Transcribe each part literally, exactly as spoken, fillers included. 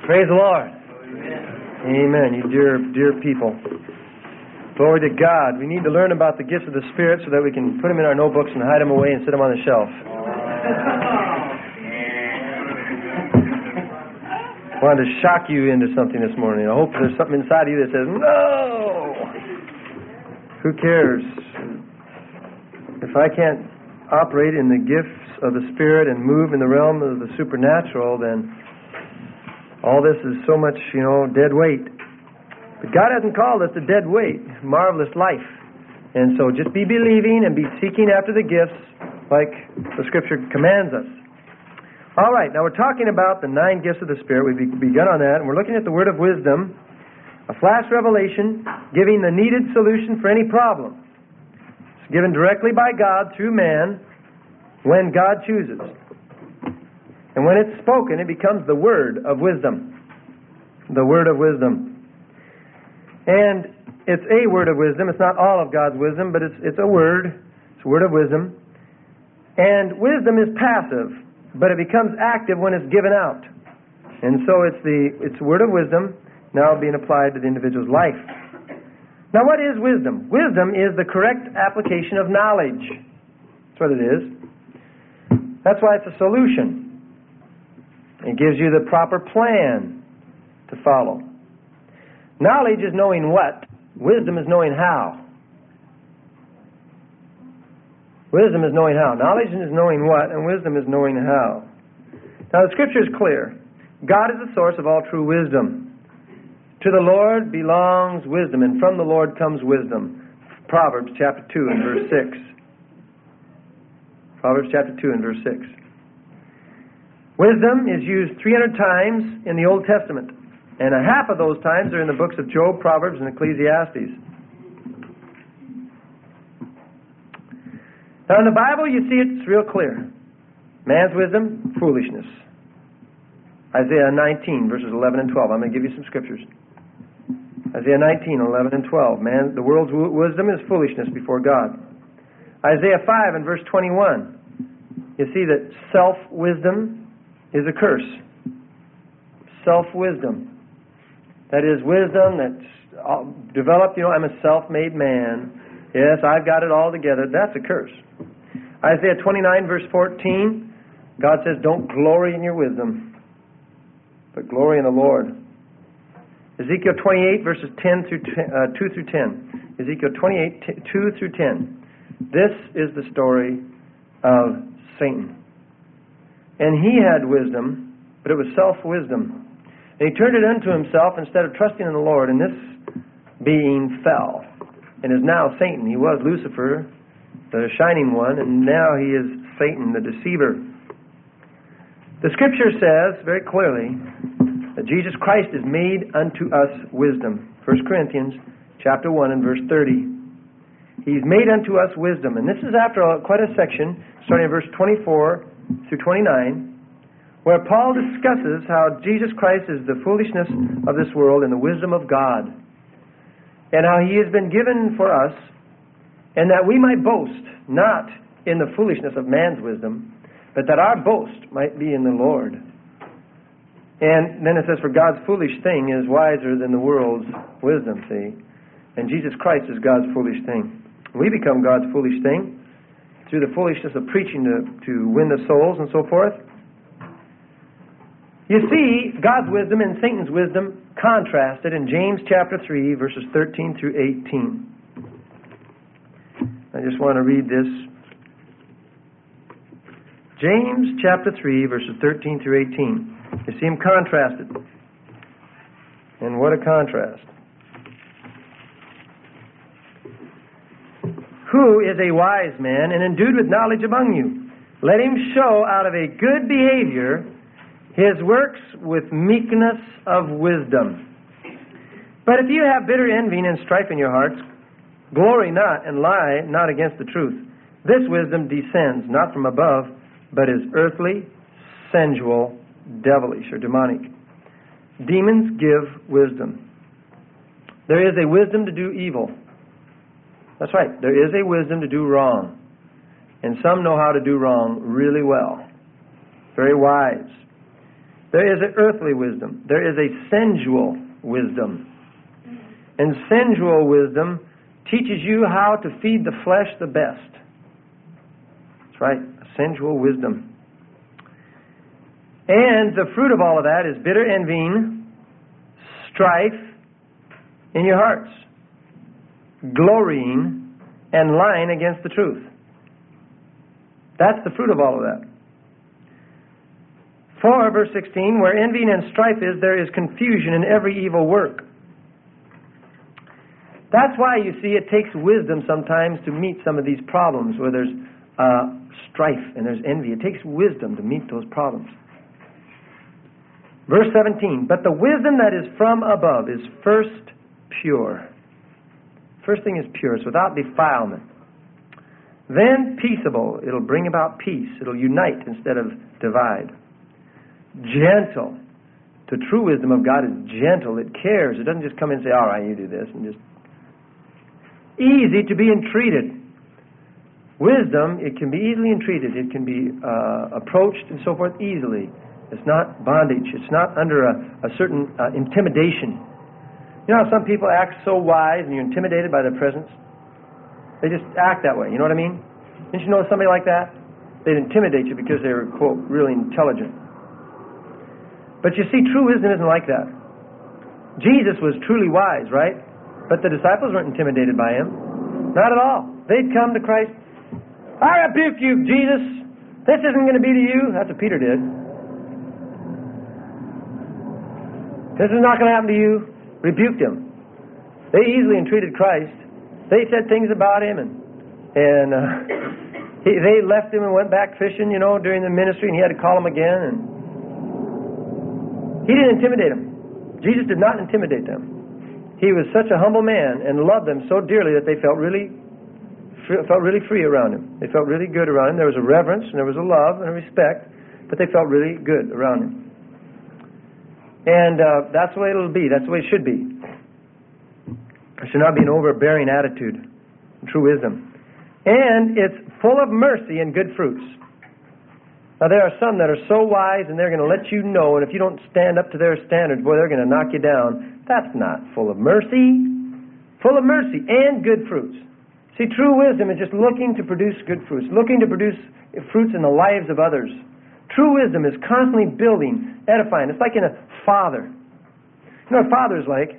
Praise the Lord. Amen. Amen. You dear, dear people. Glory to God. We need to learn about the gifts of the Spirit so that we can put them in our notebooks and hide them away and sit them on the shelf. I wanted to shock you into something this morning. I hope there's something inside of you that says, no! Who cares? If I can't operate in the gifts of the Spirit and move in the realm of the supernatural, then all this is so much, you know, dead weight. But God hasn't called us to dead weight, marvelous life. And so just be believing and be seeking after the gifts like the Scripture commands us. All right, now we're talking about the nine gifts of the Spirit. We've begun on that, and we're looking at the word of wisdom, a flash revelation giving the needed solution for any problem. It's given directly by God through man when God chooses. And when it's spoken, it becomes the word of wisdom. The word of wisdom. And it's a word of wisdom. It's not all of God's wisdom, but it's it's a word. It's a word of wisdom. And wisdom is passive, but it becomes active when it's given out. And so it's the it's a word of wisdom now being applied to the individual's life. Now what is wisdom? Wisdom is the correct application of knowledge. That's what it is. That's why it's a solution. It gives you the proper plan to follow. Knowledge is knowing what. Wisdom is knowing how. Wisdom is knowing how. Knowledge is knowing what, and wisdom is knowing how. Now the Scripture is clear. God is the source of all true wisdom. To the Lord belongs wisdom, and from the Lord comes wisdom. Proverbs chapter two and verse six. Proverbs chapter two and verse six. Wisdom is used three hundred times in the Old Testament, and a half of those times are in the books of Job, Proverbs, and Ecclesiastes. Now in the Bible you see it's real clear. Man's wisdom, foolishness. Isaiah nineteen, verses eleven and twelve. I'm going to give you some scriptures. Isaiah nineteen, eleven and twelve. Man, the world's wisdom is foolishness before God. Isaiah five and verse twenty-one. You see that self-wisdom is a curse. Self-wisdom. That is wisdom that's developed, you know, I'm a self-made man. Yes, I've got it all together. That's a curse. Isaiah twenty-nine, verse fourteen, God says, don't glory in your wisdom, but glory in the Lord. Ezekiel twenty-eight, verses ten through ten, uh, two through ten. Ezekiel twenty-eight, two through ten. This is the story of Satan. And he had wisdom, but it was self-wisdom. And he turned it unto himself instead of trusting in the Lord, and this being fell. And is now Satan. He was Lucifer, the shining one, and now he is Satan, the deceiver. The Scripture says very clearly that Jesus Christ is made unto us wisdom. First Corinthians chapter one and verse thirty. He's made unto us wisdom. And this is after a, quite a section, starting in verse twenty-four through twenty-nine, where Paul discusses how Jesus Christ is the foolishness of this world and the wisdom of God, and how He has been given for us, and that we might boast not in the foolishness of man's wisdom, but that our boast might be in the Lord. And then it says, for God's foolish thing is wiser than the world's wisdom, see? And Jesus Christ is God's foolish thing. We become God's foolish thing through the foolishness of preaching to, to win the souls and so forth. You see God's wisdom and Satan's wisdom contrasted in James chapter three, verses thirteen through eighteen. I just want to read this. James chapter three, verses thirteen through eighteen. You see them contrasted. And what a contrast. Who is a wise man and endued with knowledge among you? Let him show out of a good behavior his works with meekness of wisdom. But if you have bitter envy and strife in your hearts, glory not and lie not against the truth. This wisdom descends not from above, but is earthly, sensual, devilish, or demonic. Demons give wisdom. There is a wisdom to do evil. That's right. There is a wisdom to do wrong. And some know how to do wrong really well. Very wise. There is an earthly wisdom. There is a sensual wisdom. And sensual wisdom teaches you how to feed the flesh the best. That's right, sensual wisdom. And the fruit of all of that is bitter envying, strife in your hearts, glorying, and lying against the truth. That's the fruit of all of that. For, verse sixteen, where envying and strife is, there is confusion in every evil work. That's why, you see, it takes wisdom sometimes to meet some of these problems where there's uh, strife and there's envy. It takes wisdom to meet those problems. Verse seventeen, but the wisdom that is from above is first pure. First thing is pure. It's without defilement. Then peaceable. It'll bring about peace. It'll unite instead of divide. Gentle. The true wisdom of God is gentle. It cares. It doesn't just come in and say, all right, you do this. And just easy to be entreated. Wisdom, it can be easily entreated. It can be uh, approached and so forth easily. It's not bondage. It's not under a, a certain uh, intimidation. You know how some people act so wise and you're intimidated by their presence? They just act that way. You know what I mean? Didn't you know somebody like that? They'd intimidate you because they were, quote, really intelligent. But you see, true wisdom isn't like that. Jesus was truly wise, right? But the disciples weren't intimidated by him. Not at all. They'd come to Christ. I rebuke you, Jesus. This isn't going to be to you. That's what Peter did. This is not going to happen to you. Rebuked him. They easily entreated Christ. They said things about him, and and uh, he, they left him and went back fishing, you know, during the ministry, and he had to call them again. And he didn't intimidate them. Jesus did not intimidate them. He was such a humble man and loved them so dearly that they felt really felt really free around him. They felt really good around him. There was a reverence, and there was a love and a respect, but they felt really good around him. And uh, that's the way it'll be. That's the way it should be. It should not be an overbearing attitude. True wisdom. And it's full of mercy and good fruits. Now, there are some that are so wise and they're going to let you know, and if you don't stand up to their standards, boy, they're going to knock you down. That's not full of mercy. Full of mercy and good fruits. See, true wisdom is just looking to produce good fruits, looking to produce fruits in the lives of others. True wisdom is constantly building, edifying. It's like in a father. You know what a father's like?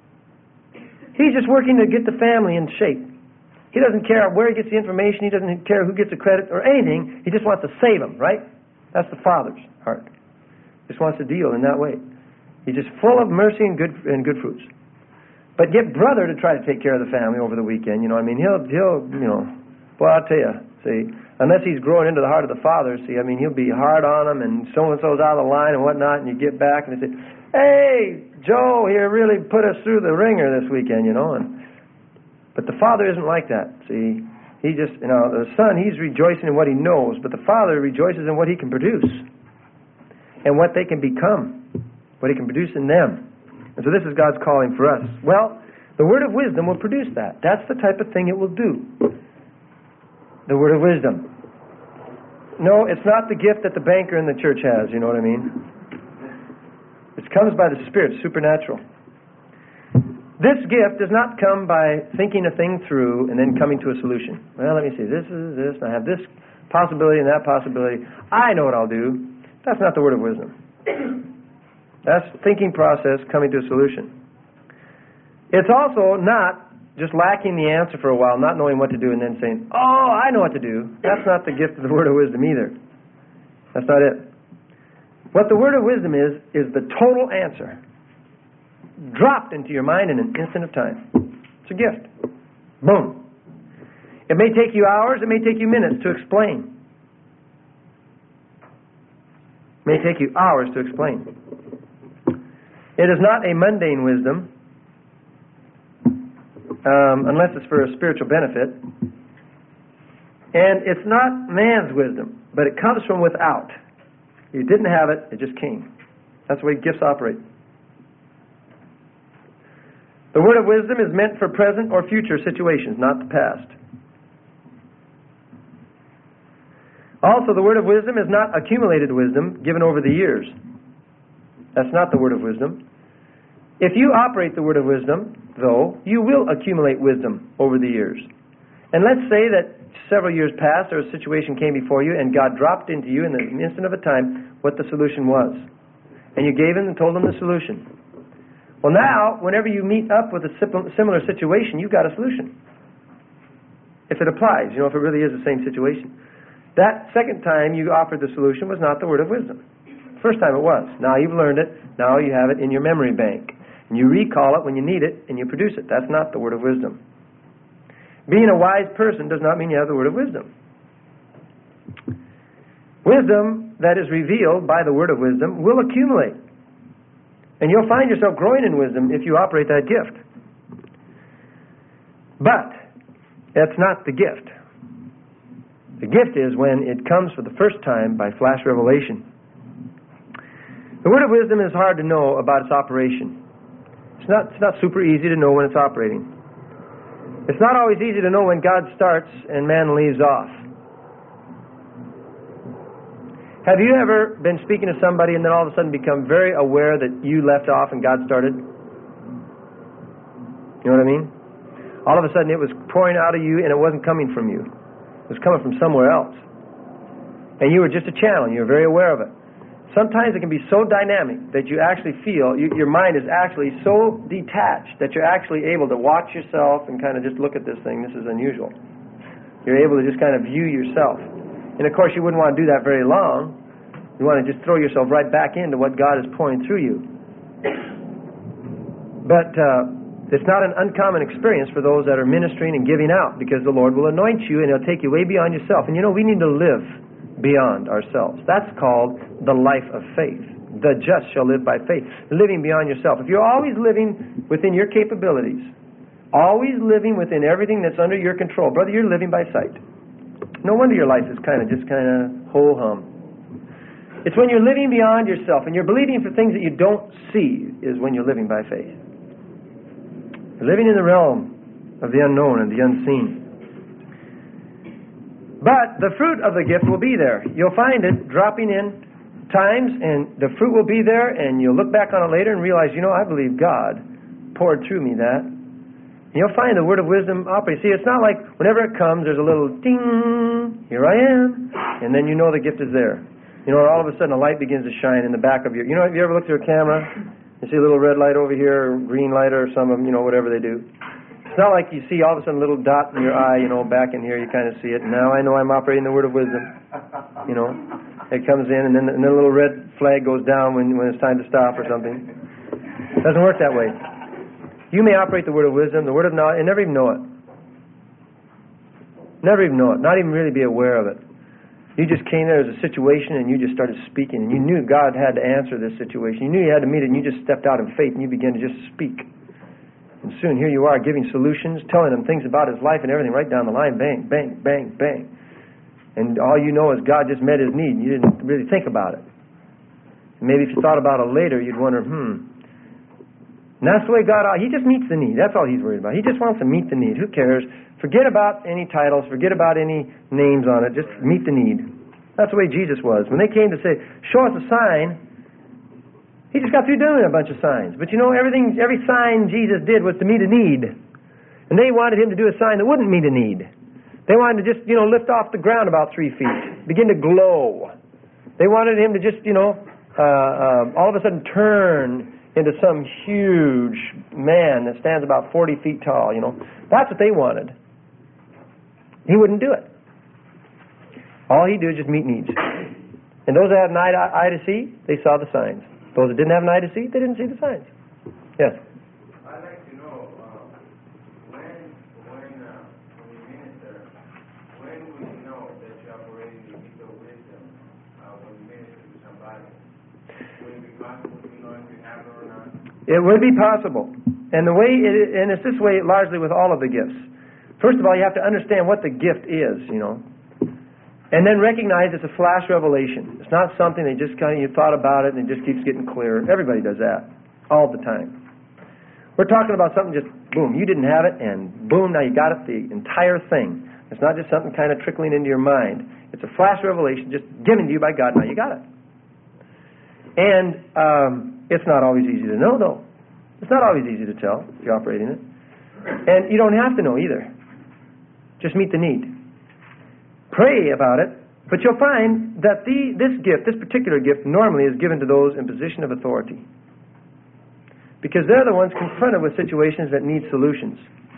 He's just working to get the family in shape. He doesn't care where he gets the information. He doesn't care who gets the credit or anything. He just wants to save them, right? That's the father's heart. Just wants to deal in that way. He's just full of mercy and good and good fruits. But get brother to try to take care of the family over the weekend. You know what I mean? He'll, he'll, you know, boy, I'll tell you, see, unless he's growing into the heart of the father, see, I mean, he'll be hard on them, and so-and-so's out of the line and whatnot, and you get back and they say, hey, Joe here really put us through the ringer this weekend, you know. And but the father isn't like that, see. He just, you know, the son, he's rejoicing in what he knows, but the father rejoices in what he can produce and what they can become, what he can produce in them. And so this is God's calling for us. Well, the word of wisdom will produce that. That's the type of thing it will do. The word of wisdom. No, it's not the gift that the banker in the church has, you know what I mean? It comes by the Spirit, supernatural. This gift does not come by thinking a thing through and then coming to a solution. Well, let me see, this is this, and I have this possibility and that possibility. I know what I'll do. That's not the word of wisdom. That's thinking process coming to a solution. It's also not just lacking the answer for a while, not knowing what to do, and then saying, oh, I know what to do. That's not the gift of the word of wisdom either. That's not it. What the word of wisdom is, is the total answer, dropped into your mind in an instant of time. It's a gift. Boom. It may take you hours, it may take you minutes to explain. It may take you hours to explain. It is not a mundane wisdom, um, unless it's for a spiritual benefit. And it's not man's wisdom, but it comes from without. You didn't have it, it just came. That's the way gifts operate. The word of wisdom is meant for present or future situations, not the past. Also, the word of wisdom is not accumulated wisdom given over the years. That's not the word of wisdom. If you operate the word of wisdom, though, you will accumulate wisdom over the years. And let's say that several years passed, or a situation came before you, and God dropped into you in the instant of a time what the solution was. And you gave him and told him the solution. Well, now, whenever you meet up with a similar situation, you've got a solution. If it applies, you know, if it really is the same situation. That second time you offered the solution was not the word of wisdom. First time it was. Now you've learned it. Now you have it in your memory bank. And you recall it when you need it, and you produce it. That's not the word of wisdom. Being a wise person does not mean you have the word of wisdom. Wisdom that is revealed by the word of wisdom will accumulate. And you'll find yourself growing in wisdom if you operate that gift. But that's not the gift. The gift is when it comes for the first time by flash revelation. The word of wisdom is hard to know about its operation. It's not, it's not super easy to know when it's operating. It's not always easy to know when God starts and man leaves off. Have you ever been speaking to somebody and then all of a sudden become very aware that you left off and God started? You know what I mean? All of a sudden it was pouring out of you and it wasn't coming from you. It was coming from somewhere else. And you were just a channel and you were very aware of it. Sometimes it can be so dynamic that you actually feel, you, your mind is actually so detached that you're actually able to watch yourself and kind of just look at this thing. This is unusual. You're able to just kind of view yourself. And of course you wouldn't want to do that very long. You want to just throw yourself right back into what God is pouring through you. But uh, it's not an uncommon experience for those that are ministering and giving out, because the Lord will anoint you and He'll take you way beyond yourself. And you know, we need to live beyond ourselves. That's called the life of faith. The just shall live by faith. Living beyond yourself. If you're always living within your capabilities, always living within everything that's under your control, brother, you're living by sight. No wonder your life is kind of just kind of ho-hum. It's when you're living beyond yourself and you're believing for things that you don't see is when you're living by faith. You're living in the realm of the unknown and the unseen. But the fruit of the gift will be there. You'll find it dropping in times, and the fruit will be there, and you'll look back on it later and realize, you know, I believe God poured through me that. And you'll find the word of wisdom operate. See, it's not like whenever it comes, there's a little ding, here I am, and then you know the gift is there. You know, all of a sudden a light begins to shine in the back of your, you know, have you ever looked through a camera? You see a little red light over here, or green light, or some of them, you know, whatever they do. It's not like you see all of a sudden a little dot in your eye, you know, back in here, you kind of see it. Now I know I'm operating the word of wisdom. You know, it comes in, and then, and then a little red flag goes down when, when it's time to stop or something. It doesn't work that way. You may operate the word of wisdom, the word of knowledge, and never even know it. Never even know it. Not even really be aware of it. You just came there as a situation, and you just started speaking, and you knew God had to answer this situation. You knew you had to meet it, and you just stepped out in faith, and you began to just speak. And soon here you are giving solutions, telling them things about His life and everything right down the line. Bang, bang, bang, bang. And all you know is God just met his need. You didn't really think about it. Maybe if you thought about it later, you'd wonder, hmm. And that's the way God, He just meets the need. That's all He's worried about. He just wants to meet the need. Who cares? Forget about any titles. Forget about any names on it. Just meet the need. That's the way Jesus was. When they came to say, show us a sign, He just got through doing a bunch of signs. But you know, everything, every sign Jesus did was to meet a need. And they wanted Him to do a sign that wouldn't meet a need. They wanted to just, you know, lift off the ground about three feet. Begin to glow. They wanted Him to just, you know, uh, uh, all of a sudden turn into some huge man that stands about forty feet tall, you know. That's what they wanted. He wouldn't do it. All He'd do is just meet needs. And those that had an eye to, eye to see, they saw the signs. Those that didn't have an eye to see, they didn't see the signs. Yes? I'd like to know, uh, when, when, uh, when you minister, when will you know that you're operating the gift of wisdom uh, when you minister to somebody? Will it be possible to know if you have it or not? It would be possible. And the way it, and it's this way largely with all of the gifts. First of all, you have to understand what the gift is, you know. And then recognize it's a flash revelation. It's not something that just kind of, you thought about it and it just keeps getting clearer. Everybody does that all the time. We're talking about something just, boom, you didn't have it, and boom, now you got it, the entire thing. It's not just something kind of trickling into your mind. It's a flash revelation just given to you by God. Now you got it. And um, it's not always easy to know, though. It's not always easy to tell if you're operating it. And you don't have to know either. Just meet the need. Pray about it, but you'll find that the, this gift, this particular gift, normally is given to those in position of authority. Because they're the ones confronted with situations that need solutions.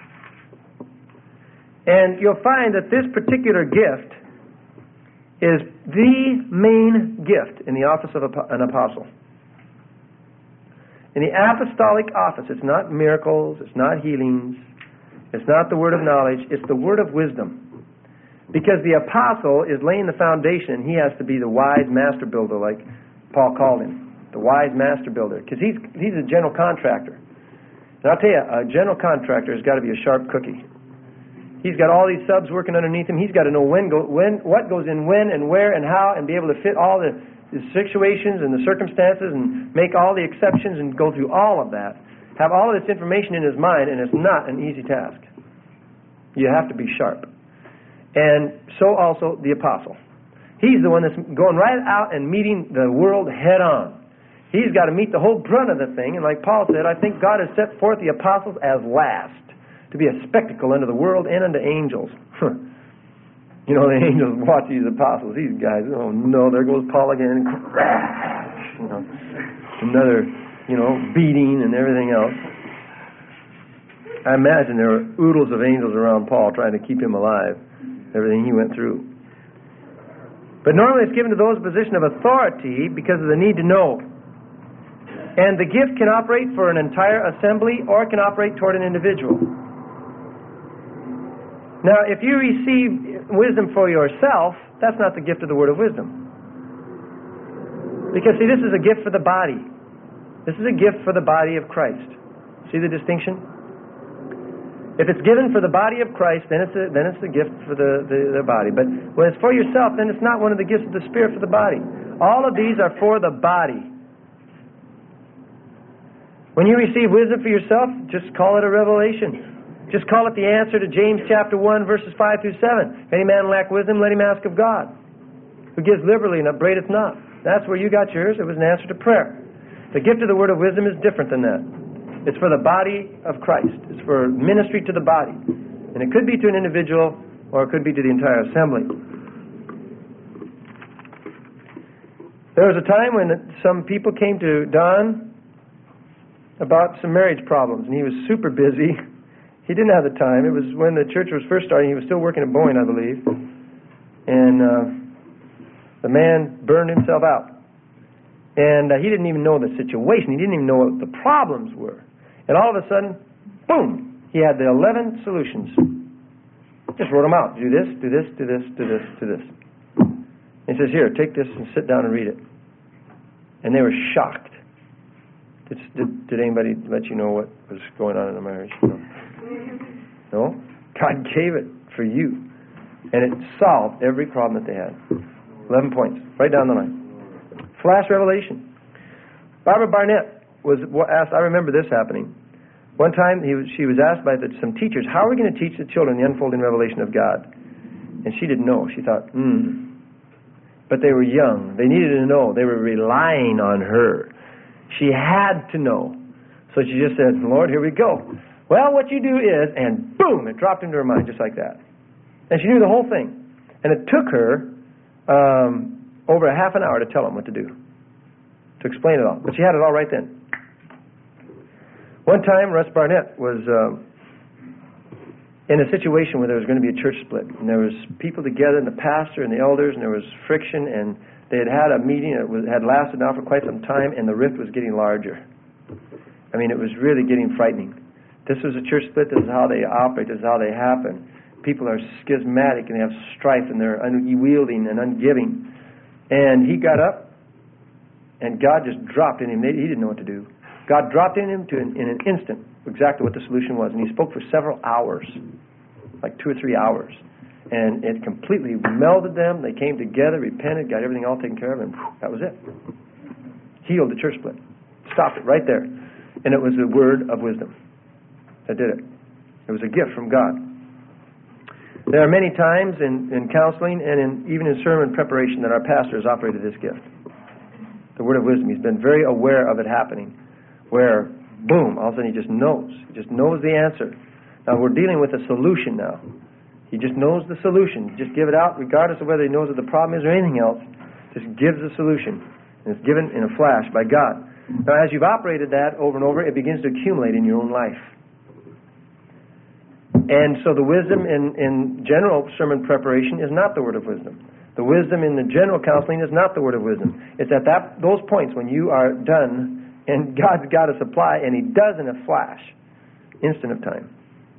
And you'll find that this particular gift is the main gift in the office of an apostle. In the apostolic office, it's not miracles, it's not healings, it's not the word of knowledge, it's the word of wisdom. Because the apostle is laying the foundation, and he has to be the wise master builder, like Paul called him, the wise master builder, because he's, he's a general contractor. And I'll tell you, a general contractor has got to be a sharp cookie. He's got all these subs working underneath him. He's got to know when, go, when, what goes in when and where and how, and be able to fit all the, the situations and the circumstances and make all the exceptions and go through all of that. Have all of this information in his mind, and it's not an easy task. You have to be sharp. And so also the apostle. He's the one that's going right out and meeting the world head on. He's got to meet the whole brunt of the thing, and like Paul said, I think God has set forth the apostles as last, to be a spectacle unto the world and unto angels. You know, the angels watch these apostles, these guys, oh no, there goes Paul again, crash! You know, another, you know, beating and everything else. I imagine there were oodles of angels around Paul trying to keep him alive, everything he went through. But normally it's given to those in position of authority because of the need to know. And the gift can operate for an entire assembly, or it can operate toward an individual. Now, if you receive wisdom for yourself, that's not the gift of the word of wisdom. Because, see, this is a gift for the body. This is a gift for the body of Christ. See the distinction? If it's given for the body of Christ, then it's a, then it's a gift for the, the, the body. But when it's for yourself, then it's not one of the gifts of the Spirit for the body. All of these are for the body. When you receive wisdom for yourself, just call it a revelation. Just call it the answer to James chapter one, verses five through seven. If any man lack wisdom, let him ask of God, who gives liberally and upbraideth not. That's where you got yours. It was an answer to prayer. The gift of the word of wisdom is different than that. It's for the body of Christ. It's for ministry to the body. And it could be to an individual, or it could be to the entire assembly. There was a time when some people came to Don about some marriage problems, and he was super busy. He didn't have the time. It was when the church was first starting. He was still working at Boeing, I believe. And uh, the man burned himself out. And uh, he didn't even know the situation. He didn't even know what the problems were. And all of a sudden, boom, he had the eleven solutions. Just wrote them out. Do this, do this, do this, do this, do this. And he says, here, take this and sit down and read it. And they were shocked. Did, did, did anybody let you know what was going on in the marriage? No. No? God gave it for you. And it solved every problem that they had. Eleven points. Right down the line. Flash revelation. Barbara Barnett was asked, I remember this happening. One time he was, she was asked by the, some teachers, how are we going to teach the children the unfolding revelation of God? And she didn't know. She thought, hmm. But they were young. They needed to know. They were relying on her. She had to know. So she just said, Lord, here we go. Well, what you do is, and boom, it dropped into her mind just like that. And she knew the whole thing. And it took her um, over a half an hour to tell them what to do, to explain it all. But she had it all right then. One time, Russ Barnett was uh, in a situation where there was going to be a church split. And there was people together, and the pastor and the elders, and there was friction, and they had had a meeting that was, had lasted now for quite some time, and the rift was getting larger. I mean, it was really getting frightening. This was a church split. This is how they operate. This is how they happen. People are schismatic, and they have strife, and they're unyielding and ungiving. And he got up, and God just dropped in him. He didn't know what to do. God dropped in him to in, in an instant exactly what the solution was. And he spoke for several hours, like two or three hours. And it completely melded them. They came together, repented, got everything all taken care of, and whew, that was it. Healed the church split. Stopped it right there. And it was the word of wisdom that did it. It was a gift from God. There are many times in, in counseling and in, even in sermon preparation that our pastors operated this gift. The word of wisdom. He's been very aware of it happening. Where, boom, all of a sudden he just knows. He just knows the answer. Now we're dealing with a solution now. He just knows the solution. Just give it out regardless of whether he knows what the problem is or anything else. Just gives the solution. And it's given in a flash by God. Now as you've operated that over and over, it begins to accumulate in your own life. And so the wisdom in, in general sermon preparation is not the word of wisdom. The wisdom in the general counseling is not the word of wisdom. It's at that those points when you are done and God's got a supply, and He does in a flash, instant of time.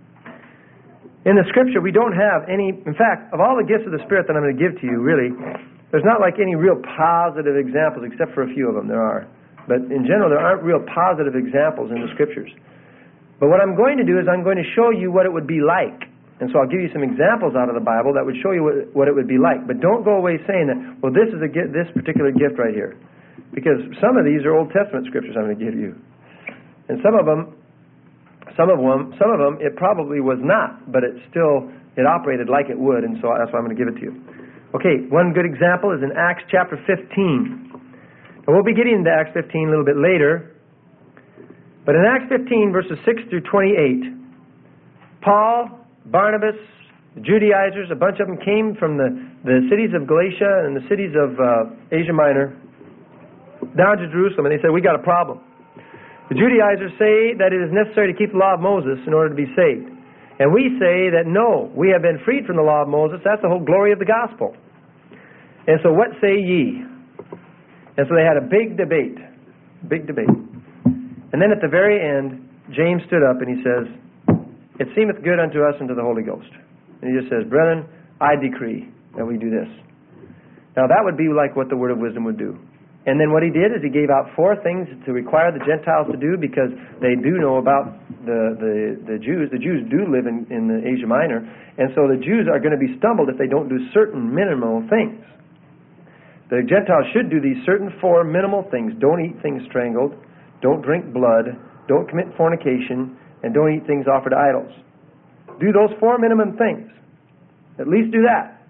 In the Scripture, we don't have any, in fact, of all the gifts of the Spirit that I'm going to give to you, really, there's not like any real positive examples, except for a few of them, there are. But in general, there aren't real positive examples in the Scriptures. But what I'm going to do is I'm going to show you what it would be like. And so I'll give you some examples out of the Bible that would show you what, what it would be like. But don't go away saying that, well, this is a this particular gift right here. Because some of these are Old Testament Scriptures I'm going to give you. And some of them, some of them, some of them, it probably was not, but it still, it operated like it would, and so that's why I'm going to give it to you. Okay, one good example is in Acts chapter fifteen. And we'll be getting into Acts fifteen a little bit later. But in Acts fifteen, verses six through twenty-eight, Paul, Barnabas, the Judaizers, a bunch of them came from the, the cities of Galatia and the cities of uh, Asia Minor down to Jerusalem, and they said, we got a problem. The Judaizers say that it is necessary to keep the law of Moses in order to be saved. And we say that no, we have been freed from the law of Moses. That's the whole glory of the gospel. And so what say ye? And so they had a big debate. Big debate. And then at the very end, James stood up and he says, it seemeth good unto us and to the Holy Ghost. And he just says, brethren, I decree that we do this. Now that would be like what the word of wisdom would do. And then what he did is he gave out four things to require the Gentiles to do, because they do know about the, the, the Jews. The Jews do live in, in the Asia Minor. And so the Jews are going to be stumbled if they don't do certain minimal things. The Gentiles should do these certain four minimal things. Don't eat things strangled. Don't drink blood. Don't commit fornication. And don't eat things offered to idols. Do those four minimum things. At least do that.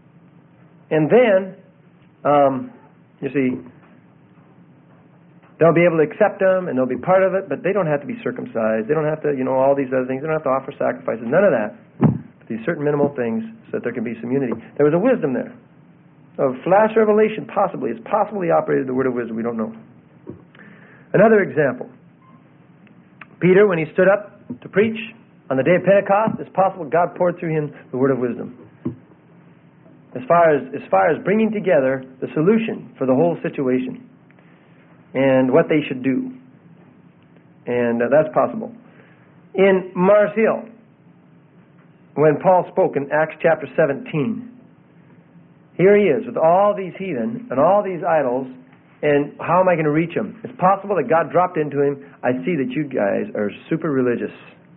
And then, um, you see, they'll be able to accept them, and they'll be part of it, but they don't have to be circumcised. They don't have to, you know, all these other things. They don't have to offer sacrifices. None of that. But these certain minimal things so that there can be some unity. There was a wisdom there. A flash revelation, possibly. It's possibly operated the word of wisdom. We don't know. Another example. Peter, when he stood up to preach on the day of Pentecost, it's possible God poured through him the word of wisdom. As far as, as far as bringing together the solution for the whole situation. And what they should do. And uh, that's possible. In Mars Hill, when Paul spoke in Acts chapter seventeen, here he is with all these heathen and all these idols, and how am I going to reach them? It's possible that God dropped into him, I see that you guys are super religious.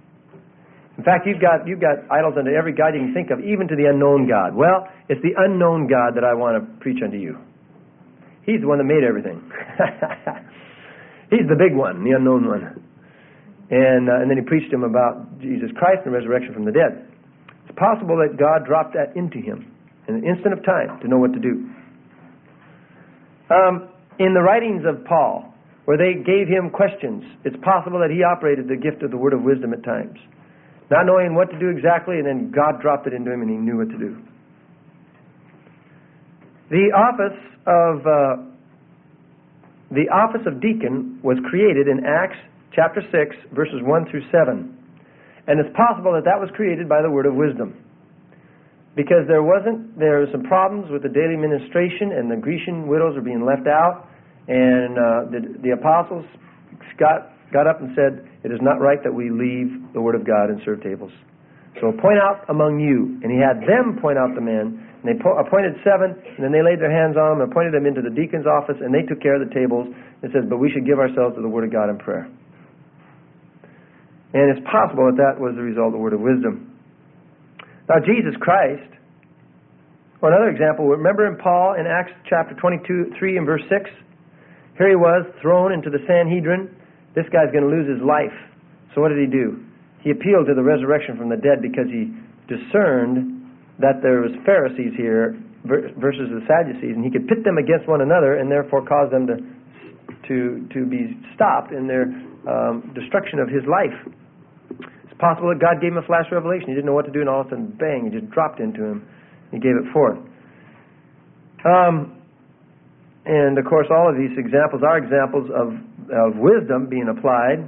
In fact, you've got you've got idols unto every god you can think of, even to the unknown God. Well, it's the unknown God that I want to preach unto you. He's the one that made everything. He's the big one, the unknown one. And, uh, and then he preached him about Jesus Christ and the resurrection from the dead. It's possible that God dropped that into him in an instant of time to know what to do. Um, in the writings of Paul, where they gave him questions, it's possible that he operated the gift of the word of wisdom at times. Not knowing what to do exactly, and then God dropped it into him and he knew what to do. The office of uh, the office of deacon was created in Acts chapter six, verses one through seven. And it's possible that that was created by the word of wisdom. Because there wasn't, there were some problems with the daily ministration, and the Grecian widows were being left out. And uh, the, the apostles got, got up and said, it is not right that we leave the word of God and serve tables. So point out among you. And he had them point out the men. And they po- appointed seven, and then they laid their hands on them and appointed them into the deacon's office, and they took care of the tables. It says, but we should give ourselves to the word of God in prayer. And it's possible that that was the result of the word of wisdom. Now, Jesus Christ, or another example, remember in Paul in Acts chapter twenty-two, three and verse six? Here he was, thrown into the Sanhedrin. This guy's going to lose his life. So what did he do? He appealed to the resurrection from the dead because he discerned that there was Pharisees here versus the Sadducees, and he could pit them against one another and therefore cause them to to to be stopped in their um, destruction of his life. It's possible that God gave him a flash revelation. He didn't know what to do, and all of a sudden, bang, it just dropped into him. He gave it forth. Um, and, of course, all of these examples are examples of, of wisdom being applied.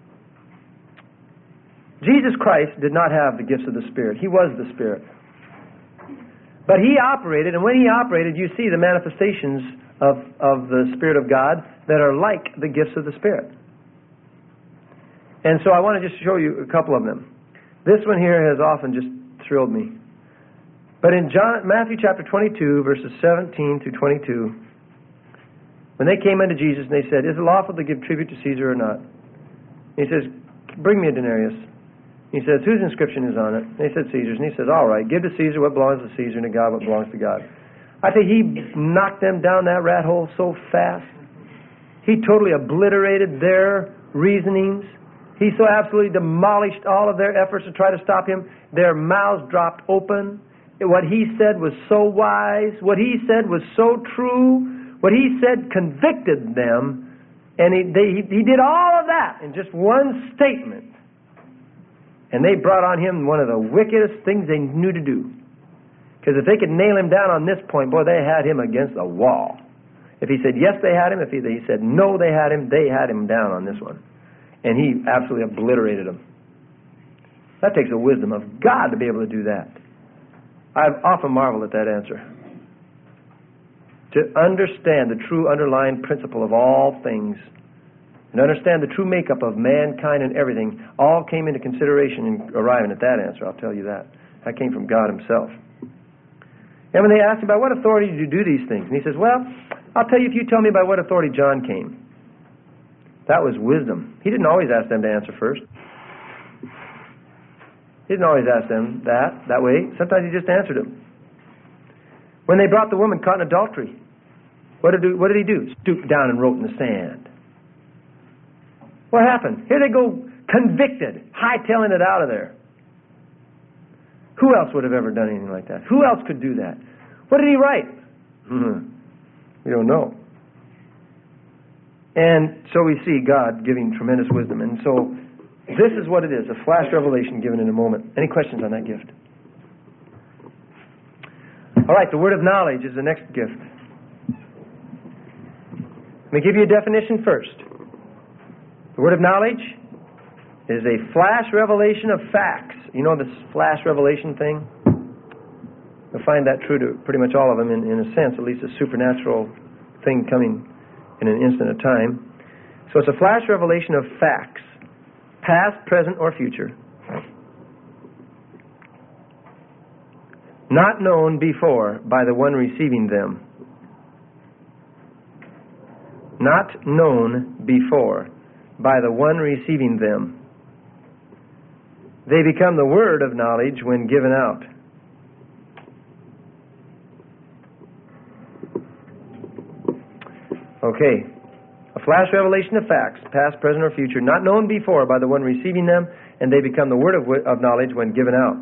Jesus Christ did not have the gifts of the Spirit. He was the Spirit. But he operated, and when he operated, you see the manifestations of, of the Spirit of God that are like the gifts of the Spirit. And so I want to just show you a couple of them. This one here has often just thrilled me. But in John, Matthew chapter twenty-two, verses seventeen to twenty-two, when they came unto Jesus and they said, "Is it lawful to give tribute to Caesar or not?" He says, "Bring me a denarius." He says, "Whose inscription is on it?" And they said, "Caesar's." And he says, "All right, give to Caesar what belongs to Caesar, and to God what belongs to God." I think he knocked them down that rat hole so fast. He totally obliterated their reasonings. He so absolutely demolished all of their efforts to try to stop him. Their mouths dropped open. What he said was so wise. What he said was so true. What he said convicted them. And he, they, he did all of that in just one statement. And they brought on him one of the wickedest things they knew to do. Because if they could nail him down on this point, boy, they had him against the wall. If he said yes, they had him. If he, he said no, they had him. They had him down on this one. And he absolutely obliterated them. That takes the wisdom of God to be able to do that. I've often marveled at that answer. To understand the true underlying principle of all things, and understand the true makeup of mankind and everything, all came into consideration in arriving at that answer, I'll tell you that. That came from God himself. And when they asked him, "By what authority did you do these things?" And he says, "Well, I'll tell you if you tell me by what authority John came." That was wisdom. He didn't always ask them to answer first. He didn't always ask them that, that way. Sometimes he just answered them. When they brought the woman caught in adultery, what did, what did he do? Stooped down and wrote in the sand. What happened? Here they go, convicted, hightailing it out of there. Who else would have ever done anything like that? Who else could do that? What did he write? We don't know. And so we see God giving tremendous wisdom. And so this is what it is, a flash revelation given in a moment. Any questions on that gift? All right, the word of knowledge is the next gift. Let me give you a definition first. The word of knowledge is a flash revelation of facts. You know this flash revelation thing? You'll find that true to pretty much all of them, in, in a sense, at least a supernatural thing coming in an instant of time. So it's a flash revelation of facts, past, present, or future, not known before by the one receiving them. Not known before by the one receiving them. They become the word of knowledge when given out. Okay. A flash revelation of facts, past, present, or future, not known before by the one receiving them, and they become the word of, of knowledge when given out.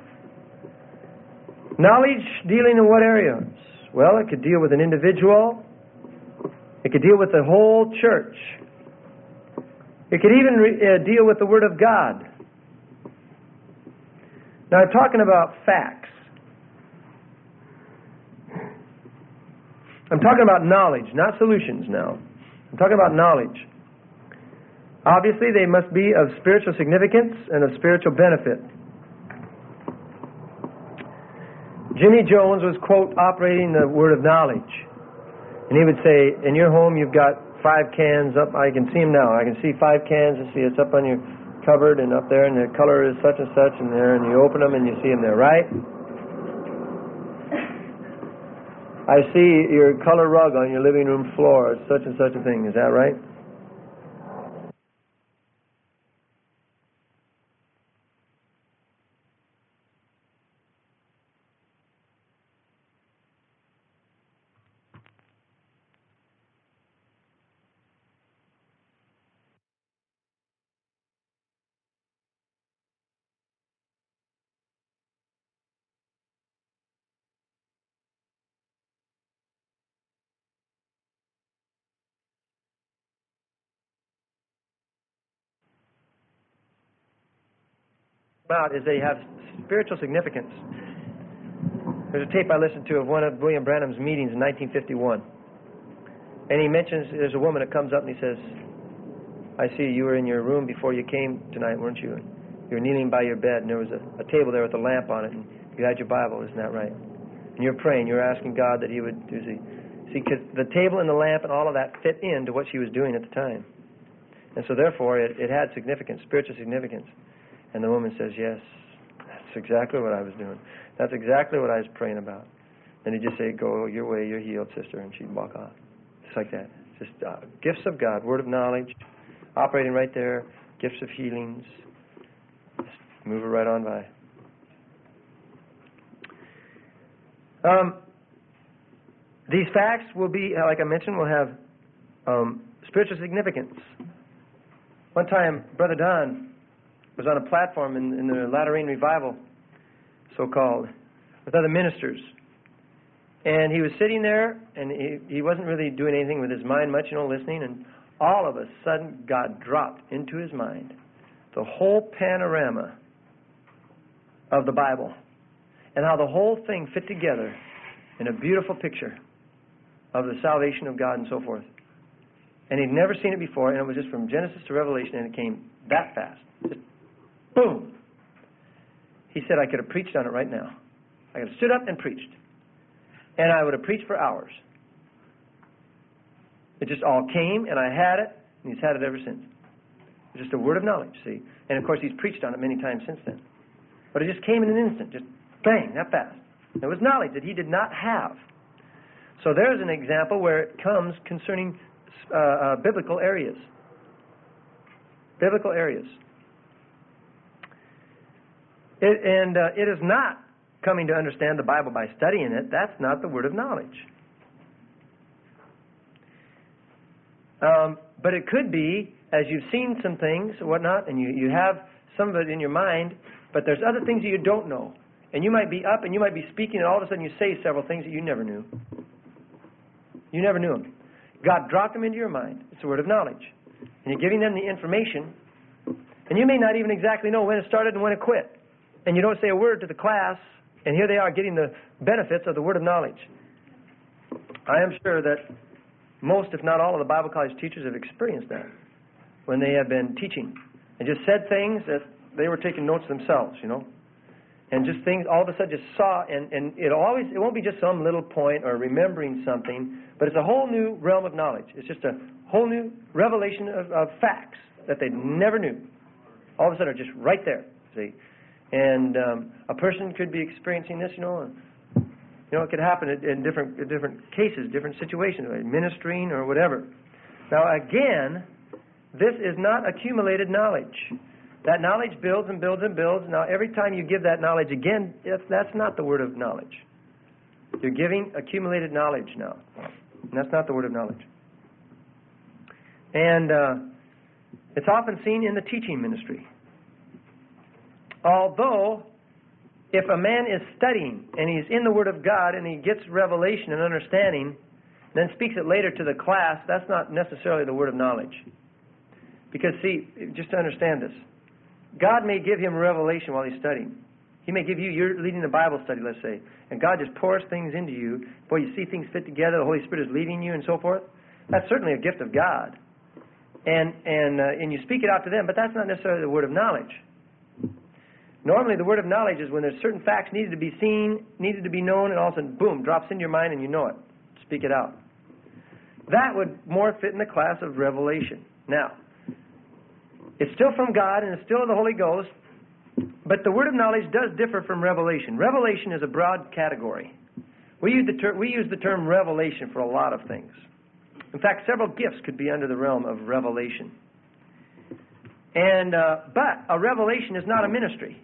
Knowledge dealing in what areas? Well, it could deal with an individual. It could deal with the whole church. It could even re, uh, deal with the Word of God. Now, I'm talking about facts. I'm talking about knowledge, not solutions now. I'm talking about knowledge. Obviously, they must be of spiritual significance and of spiritual benefit. Jimmy Jones was, quote, operating the word of knowledge. And he would say, in your home you've got five cans up. I can see them now. I can see five cans. I see it's up on your cupboard and up there, and the color is such and such, and there, and you open them and you see them there, right? I see your color rug on your living room floor. It's such and such a thing. Is that right? about is they have spiritual significance. There's a tape I listened to of one of William Branham's meetings in nineteen fifty-one. And he mentions there's a woman that comes up and he says, I see you were in your room before you came tonight, weren't you? You were kneeling by your bed and there was a, a table there with a lamp on it and you had your Bible, isn't that right? And you're praying, you're asking God that He would do see. See, because the table and the lamp and all of that fit into what she was doing at the time. And so therefore it, it had significance, spiritual significance. And the woman says, yes, that's exactly what I was doing. That's exactly what I was praying about. And he'd just say, go your way, you're healed, sister. And she'd walk off. Just like that. Just uh, gifts of God, word of knowledge, operating right there, gifts of healings. Just move her right on by. Um, these facts will be, like I mentioned, will have um, spiritual significance. One time, Brother Don was on a platform in, in the Latter Rain Revival, so-called, with other ministers. And he was sitting there, and he, he wasn't really doing anything with his mind much, you know, listening, and all of a sudden God dropped into his mind the whole panorama of the Bible and how the whole thing fit together in a beautiful picture of the salvation of God and so forth. And he'd never seen it before, and it was just from Genesis to Revelation, and it came that fast. Just boom! He said, I could have preached on it right now. I could have stood up and preached. And I would have preached for hours. It just all came, and I had it, and he's had it ever since. It's just a word of knowledge, see? And of course, he's preached on it many times since then. But it just came in an instant, just bang, that fast. It was knowledge that he did not have. So there's an example where it comes concerning uh, uh, biblical areas. Biblical areas. It, and uh, it is not coming to understand the Bible by studying it. That's not the word of knowledge. Um, but it could be, as you've seen some things or whatnot, and you, you have some of it in your mind, but there's other things that you don't know. And you might be up and you might be speaking, and all of a sudden you say several things that you never knew. You never knew them. God dropped them into your mind. It's a word of knowledge. And you're giving them the information, and you may not even exactly know when it started and when it quit. And you don't say a word to the class, and here they are getting the benefits of the word of knowledge. I am sure that most, if not all, of the Bible college teachers have experienced that when they have been teaching and just said things that they were taking notes themselves, you know, and just things all of a sudden just saw, and, and it always, it won't be just some little point or remembering something, but it's a whole new realm of knowledge. It's just a whole new revelation of, of facts that they never knew. All of a sudden are just right there, see. And um, a person could be experiencing this, you know, you know, it could happen in, in different in different cases, different situations, like ministering or whatever. Now, again, this is not accumulated knowledge. That knowledge builds and builds and builds. Now, every time you give that knowledge again, that's, that's not the word of knowledge. You're giving accumulated knowledge now. And that's not the word of knowledge. And uh, it's often seen in the teaching ministry. Although, if a man is studying and he's in the Word of God and he gets revelation and understanding, and then speaks it later to the class, that's not necessarily the word of knowledge. Because, see, just to understand this, God may give him revelation while he's studying. He may give you, you're leading a Bible study, let's say, and God just pours things into you. Boy, you see things fit together, the Holy Spirit is leading you and so forth. That's certainly a gift of God. And, and, uh, and you speak it out to them, but that's not necessarily the word of knowledge. Normally, the word of knowledge is when there's certain facts needed to be seen, needed to be known, and all of a sudden, boom, drops into your mind and you know it. Speak it out. That would more fit in the class of revelation. Now, it's still from God and it's still of the Holy Ghost, but the word of knowledge does differ from revelation. Revelation is a broad category. We use the ter- we use the term revelation for a lot of things. In fact, several gifts could be under the realm of revelation. And uh, but a revelation is not a ministry.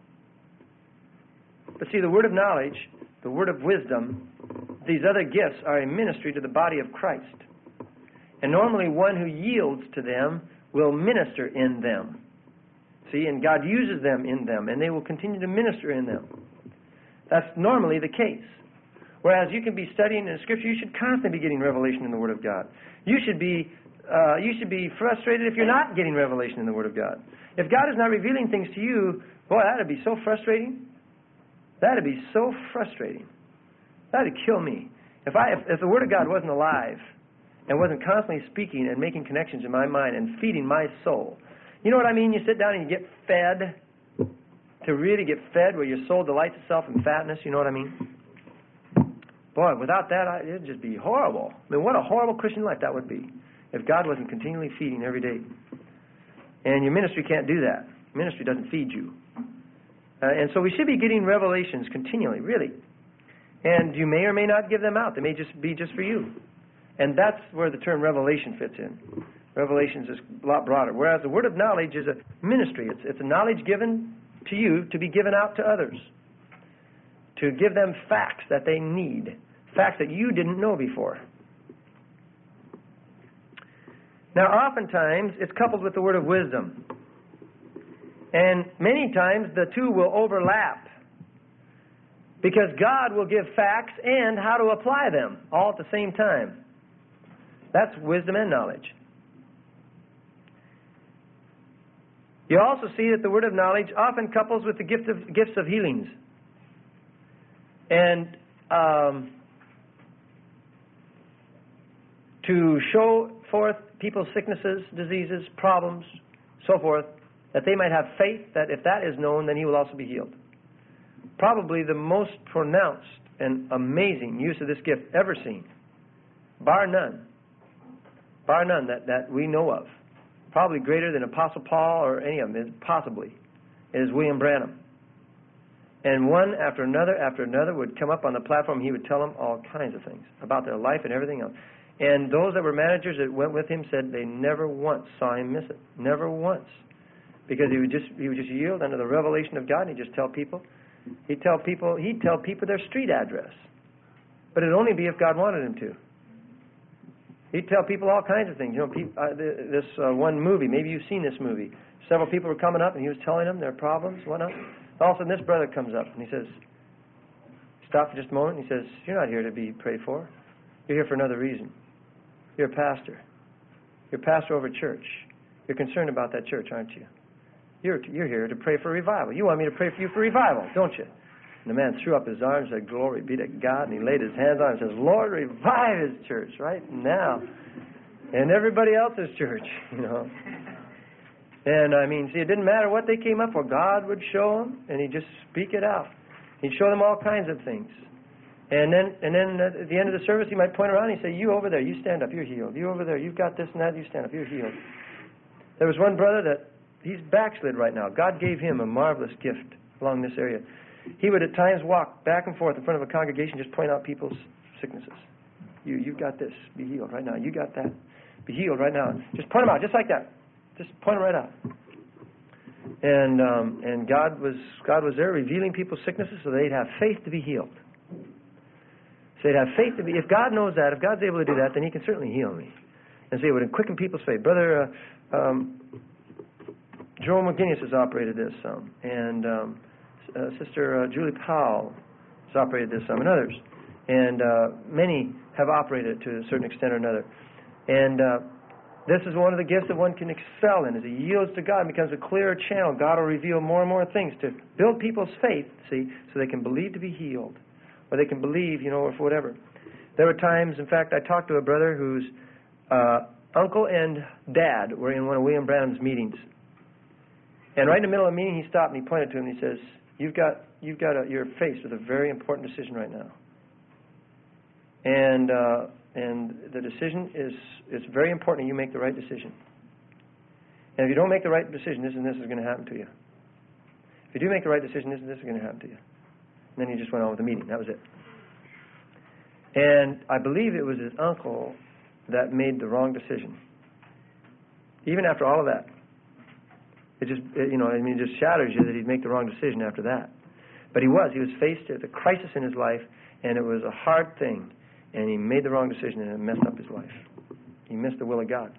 But see, the word of knowledge, the word of wisdom, these other gifts are a ministry to the body of Christ. And normally one who yields to them will minister in them. See, and God uses them in them, and they will continue to minister in them. That's normally the case. Whereas you can be studying in Scripture, you should constantly be getting revelation in the Word of God. You should be uh, you should be frustrated if you're not getting revelation in the Word of God. If God is not revealing things to you, boy, that'd be so frustrating. That'd be so frustrating. That'd kill me. If I, if, if the Word of God wasn't alive and wasn't constantly speaking and making connections in my mind and feeding my soul, you know what I mean? You sit down and you get fed, to really get fed where your soul delights itself in fatness, you know what I mean? Boy, without that, I, it'd just be horrible. I mean, what a horrible Christian life that would be if God wasn't continually feeding every day. And your ministry can't do that. Ministry doesn't feed you. Uh, and so we should be getting revelations continually, really. And you may or may not give them out. They may just be just for you. And that's where the term revelation fits in. Revelations is a lot broader. Whereas the word of knowledge is a ministry. It's, it's a knowledge given to you to be given out to others. To give them facts that they need. Facts that you didn't know before. Now, oftentimes, it's coupled with the word of wisdom. And many times, the two will overlap. Because God will give facts and how to apply them all at the same time. That's wisdom and knowledge. You also see that the word of knowledge often couples with the gift of, gifts of healings. And um, to show forth people's sicknesses, diseases, problems, so forth, that they might have faith that if that is known, then he will also be healed. Probably the most pronounced and amazing use of this gift ever seen, bar none, bar none that, that we know of, probably greater than Apostle Paul or any of them, is possibly, is William Branham. And one after another after another would come up on the platform. He would tell them all kinds of things about their life and everything else. And those that were managers that went with him said they never once saw him miss it. Never once. Because he would just he would just yield under the revelation of God, and he'd just tell people. He'd tell people he'd tell people their street address. But it'd only be if God wanted him to. He'd tell people all kinds of things. You know, people, uh, this uh, one movie, maybe you've seen this movie. Several people were coming up, and he was telling them their problems, whatnot. All of a sudden, this brother comes up, and he says, stop for just a moment, and he says, you're not here to be prayed for. You're here for another reason. You're a pastor. You're a pastor over a church. You're concerned about that church, aren't you? You're, you're here to pray for revival. You want me to pray for you for revival, don't you? And the man threw up his arms and said, glory be to God, and he laid his hands on it and says, Lord, revive his church right now. And everybody else's church, you know. And, I mean, see, it didn't matter what they came up for. God would show them, and he'd just speak it out. He'd show them all kinds of things. And then and then at the end of the service, he might point around and he'd say, you over there, you stand up, you're healed. You over there, you've got this and that, you stand up, you're healed. There was one brother that, he's backslid right now. God gave him a marvelous gift along this area. He would at times walk back and forth in front of a congregation, just point out people's sicknesses. You, you've got this, be healed right now. You got that, be healed right now. Just point them out, just like that. Just point them right out. And um, and God was God was there revealing people's sicknesses so they'd have faith to be healed. So they'd have faith to be. If God knows that, if God's able to do that, then He can certainly heal me. And so He would quicken people's faith. Brother uh, um, Joel McGinnis has operated this some, and um, uh, Sister uh, Julie Powell has operated this some, and others, and uh, many have operated it to a certain extent or another. And uh, this is one of the gifts that one can excel in. As he yields to God and becomes a clearer channel, God will reveal more and more things to build people's faith, see, so they can believe to be healed. Or they can believe, you know, or for whatever. There were times, in fact, I talked to a brother whose uh, uncle and dad were in one of William Branham's meetings. And right in the middle of the meeting, he stopped and he pointed to him and he says, you've got, you've got a, you're faced with a very important decision right now. And... Uh, And the decision is it's very important that you make the right decision. And if you don't make the right decision, this and this is going to happen to you. If you do make the right decision, this and this is going to happen to you. And then he just went on with the meeting. That was it. And I believe it was his uncle that made the wrong decision. Even after all of that. It just, it, you know, I mean, it just shatters you that he'd make the wrong decision after that. But he was. He was faced with a crisis in his life, and it was a hard thing. And he made the wrong decision, and it messed up his life. He missed the will of God.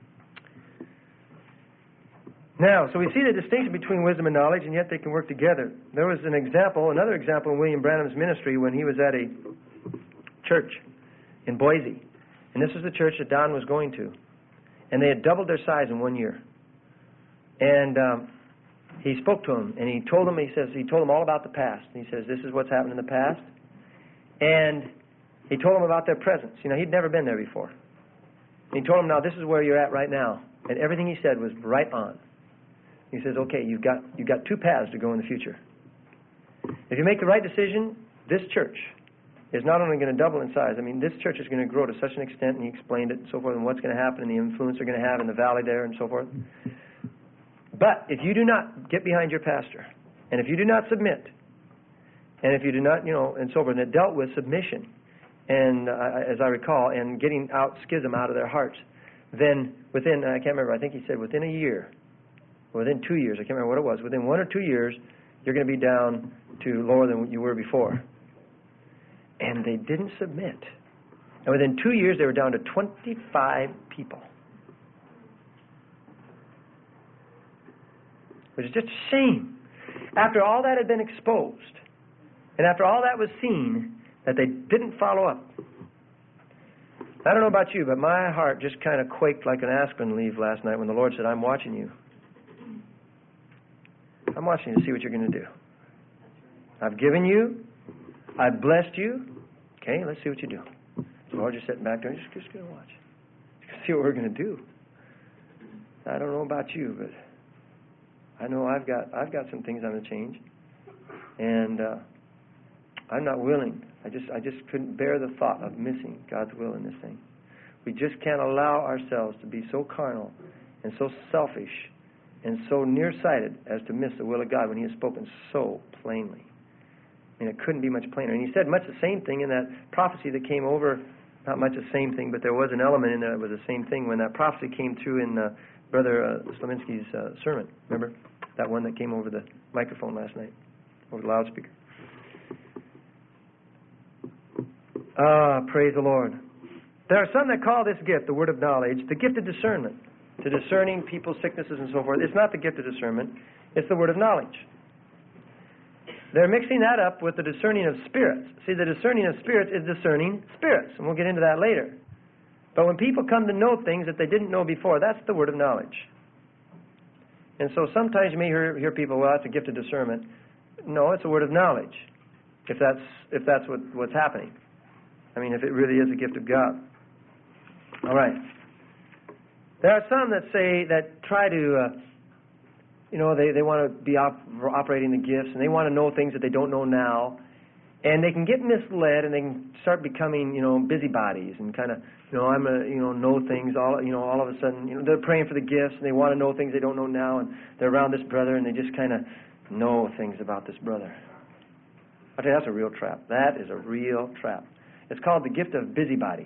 Now, so we see the distinction between wisdom and knowledge, and yet they can work together. There was an example, another example in William Branham's ministry when he was at a church in Boise. And this was the church that Don was going to. And they had doubled their size in one year. And um, he spoke to them, and he told them, he says, he told them all about the past. And he says, this is what's happened in the past. And he told them about their presence. You know, he'd never been there before. And he told them, now, this is where you're at right now. And everything he said was right on. He says, okay, you've got, you've got two paths to go in the future. If you make the right decision, this church is not only going to double in size. I mean, this church is going to grow to such an extent, and he explained it and so forth, and what's going to happen, and the influence they're going to have in the valley there and so forth. But if you do not get behind your pastor, and if you do not submit, and if you do not, you know, and so forth, and it dealt with submission, and uh, as I recall, and getting out schism out of their hearts, then within, I can't remember, I think he said within a year, or within two years, I can't remember what it was, within one or two years, you're going to be down to lower than you were before. And they didn't submit. And within two years, they were down to twenty-five people. Which is just a shame. After all that had been exposed, and after all that was seen, that they didn't follow up. I don't know about you, but my heart just kind of quaked like an aspen leaf last night when the Lord said, I'm watching you. I'm watching you to see what you're going to do. I've given you. I've blessed you. Okay, let's see what you do. The Lord just sitting back there, just, just going to watch. Just see what we're going to do. I don't know about you, but I know I've got I've got some things I'm going to change, and uh, I'm not willing. I just I just couldn't bear the thought of missing God's will in this thing. We just can't allow ourselves to be so carnal and so selfish and so nearsighted as to miss the will of God when He has spoken so plainly. And it couldn't be much plainer. And He said much the same thing in that prophecy that came over, not much the same thing, but there was an element in there that was the same thing when that prophecy came through in uh, Brother uh, Slaminsky's uh, sermon. Remember? That one that came over the microphone last night, over the loudspeaker. Ah, praise the Lord. There are some that call this gift, the word of knowledge, the gift of discernment, to discerning people's sicknesses and so forth. It's not the gift of discernment. It's the word of knowledge. They're mixing that up with the discerning of spirits. See, the discerning of spirits is discerning spirits, and we'll get into that later. But when people come to know things that they didn't know before, that's the word of knowledge. And so sometimes you may hear, hear people, well, that's a gift of discernment. No, it's a word of knowledge, if that's if that's what, what's happening. I mean, if it really is a gift of God. All right. There are some that say, that try to, uh, you know, they, they want to be op- operating the gifts, and they want to know things that they don't know now. And they can get misled, and they can start becoming, you know, busybodies, and kind of, you know, I'm a, you know, know things. All, you know, all of a sudden, you know, they're praying for the gifts, and they want to know things they don't know now, and they're around this brother, and they just kind of know things about this brother. I tell you, that's a real trap. That is a real trap. It's called the gift of busybody.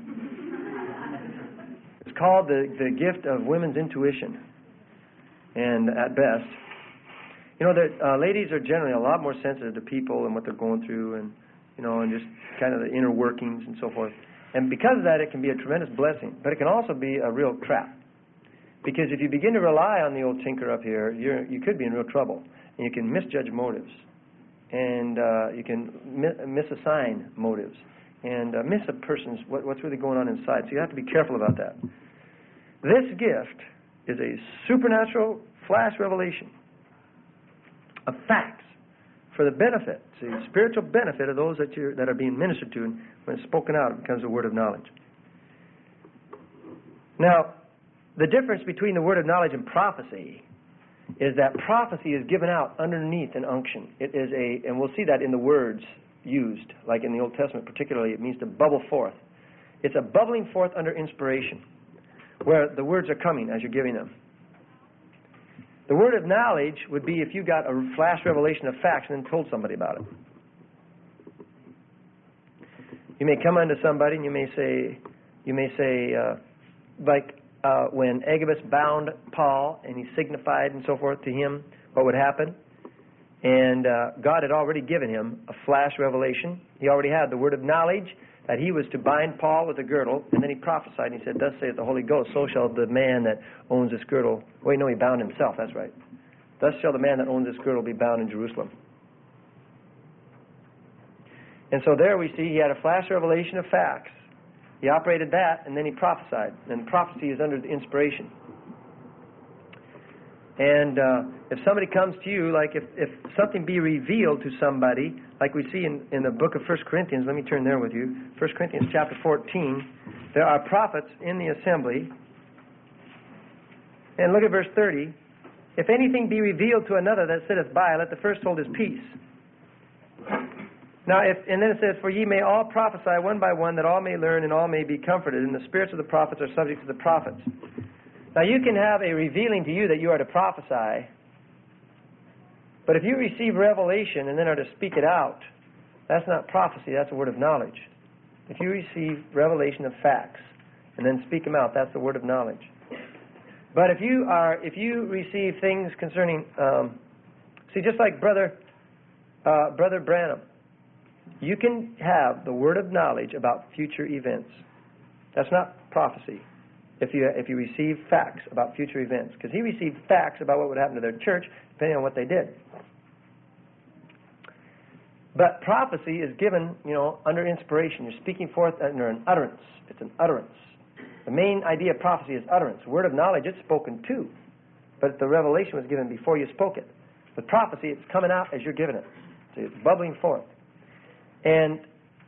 It's called the the gift of women's intuition, and at best. You know, the uh, ladies are generally a lot more sensitive to people and what they're going through, and you know, and just kind of the inner workings and so forth. And because of that, it can be a tremendous blessing, but it can also be a real trap. Because if you begin to rely on the old tinker up here, you're you could be in real trouble, and you can misjudge motives, and uh, you can mi- misassign motives, and uh, miss a person's what, what's really going on inside. So you have to be careful about that. This gift is a supernatural flash revelation of facts for the benefit, see, spiritual benefit of those that you that are being ministered to, and when it's spoken out, it becomes a word of knowledge. Now, the difference between the word of knowledge and prophecy is that prophecy is given out underneath an unction. It is a, and we'll see that in the words used, like in the Old Testament particularly, it means to bubble forth. It's a bubbling forth under inspiration, where the words are coming as you're giving them. The word of knowledge would be if you got a flash revelation of facts and then told somebody about it. You may come unto somebody and you may say, you may say, uh, like uh, when Agabus bound Paul and he signified and so forth to him what would happen, and uh, God had already given him a flash revelation. He already had the word of knowledge that he was to bind Paul with a girdle, and then he prophesied, and he said, thus saith the Holy Ghost, so shall the man that owns this girdle... Wait, no, he bound himself, that's right. Thus shall the man that owns this girdle be bound in Jerusalem. And so there we see he had a flash revelation of facts He operated that, and then he prophesied. And prophecy is under the inspiration. And uh, if somebody comes to you, like if, if something be revealed to somebody, like we see in, in the book of First Corinthians, let me turn there with you. First Corinthians chapter fourteen, there are prophets in the assembly. And look at verse thirty. If anything be revealed to another that sitteth by, let the first hold his peace. Now, if, and then it says, for ye may all prophesy one by one, that all may learn and all may be comforted. And the spirits of the prophets are subject to the prophets. Now, you can have a revealing to you that you are to prophesy. But if you receive revelation and then are to speak it out, that's not prophecy, that's a word of knowledge. If you receive revelation of facts and then speak them out, that's the word of knowledge. But if you are, if you receive things concerning, um, see, just like brother, uh, brother Branham, you can have the word of knowledge about future events. That's not prophecy. If you if you receive facts about future events, because he received facts about what would happen to their church, depending on what they did. But prophecy is given, you know, under inspiration. You're speaking forth under an utterance. It's an utterance. The main idea of prophecy is utterance. Word of knowledge, it's spoken too, but the revelation was given before you spoke it. With prophecy, it's coming out as you're giving it. So it's bubbling forth. And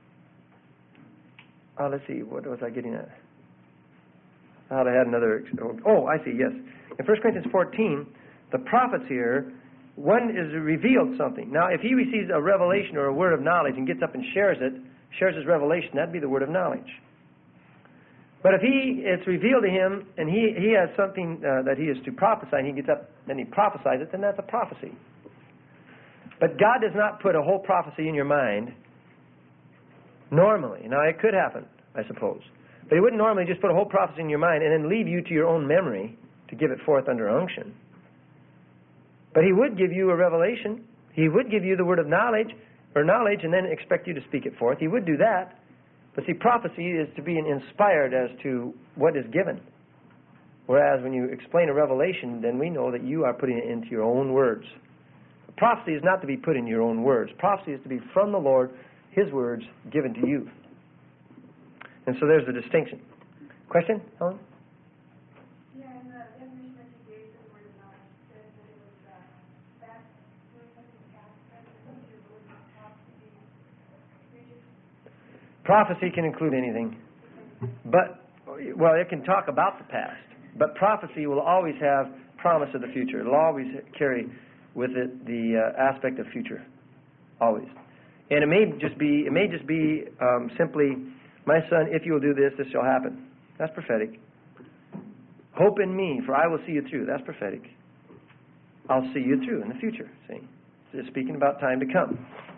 oh, let's see, what was I getting at? I thought I had another. Oh, I see. Yes, in First Corinthians fourteen, the prophets here, one is revealed something. Now, if he receives a revelation or a word of knowledge and gets up and shares it, shares his revelation, that'd be the word of knowledge. But if he it's revealed to him and he he has something uh, that he is to prophesy, and he gets up and he prophesies it, then that's a prophecy. But God does not put a whole prophecy in your mind. Normally. Now, it could happen, I suppose. But he wouldn't normally just put a whole prophecy in your mind and then leave you to your own memory to give it forth under unction. But he would give you a revelation. He would give you the word of knowledge, or knowledge, and then expect you to speak it forth. He would do that. But see, prophecy is to be inspired as to what is given. Whereas when you explain a revelation, then we know that you are putting it into your own words. Prophecy is not to be put in your own words. Prophecy is to be from the Lord, His words given to you. And so there's the distinction. Question, Helen? Yeah, in the definition that you gave the word of knowledge, it said that it was uh, that doing something past, present, future, but was not prophecy, future. Prophecy can include anything. But, well, it can talk about the past. But prophecy will always have promise of the future. It will always carry with it the uh, aspect of future. Always. And it may just be, it may just be um, simply, my son, if you will do this, this shall happen. That's prophetic. Hope in me, for I will see you through. That's prophetic. I'll see you through in the future. See, it's speaking about time to come.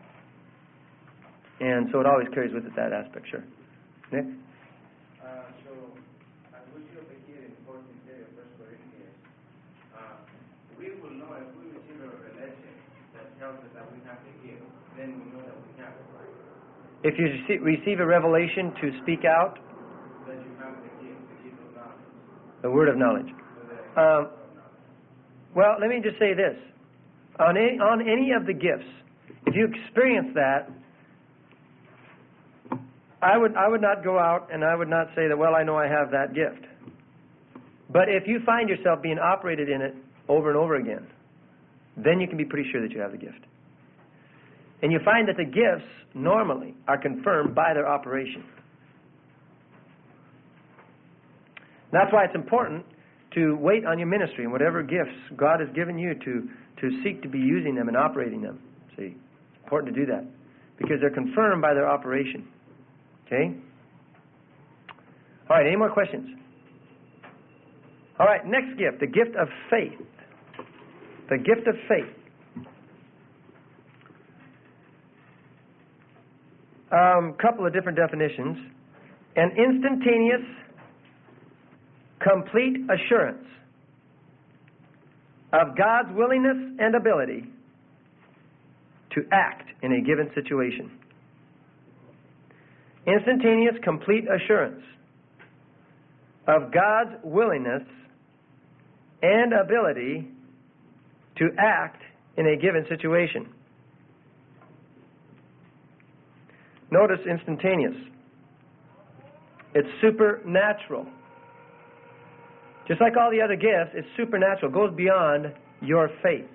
And so it always carries with it that aspect. Sure, Nick. Uh, so, as we see over here in fourteen of First Corinthians, uh, we will know if we receive a revelation that tells us that we have the gift, then we know that we have it, right? If you receive a revelation to speak out, that you have the gift, the gift of knowledge. the word of knowledge. So Um, well, let me just say this. On any, on any of the gifts, if you experience that, I would I would not go out and I would not say that, well, I know I have that gift. But if you find yourself being operated in it over and over again, then you can be pretty sure that you have the gift. And you find that the gifts normally are confirmed by their operation. That's why it's important to wait on your ministry and whatever gifts God has given you to, to seek to be using them and operating them. See, it's important to do that because they're confirmed by their operation. Okay? All right, any more questions? All right, next gift, the gift of faith. The gift of faith. Um, couple of different definitions. An instantaneous, complete assurance of God's willingness and ability to act in a given situation. Instantaneous, complete assurance of God's willingness and ability to act in a given situation. Notice instantaneous. It's supernatural. Just like all the other gifts, it's supernatural. It goes beyond your faith.